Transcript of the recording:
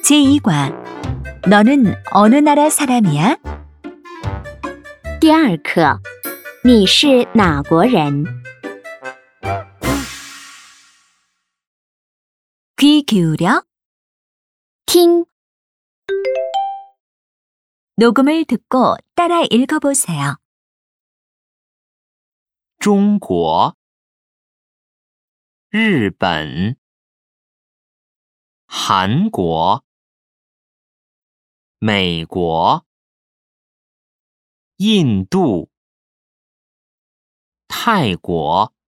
제2과 너는 어느 나라 사람이야? 第二课，你是哪国人？ 귀 기울여 听 녹음을 듣고 따라 읽어보세요. 中国、日本、韩国、美国、印度、泰国。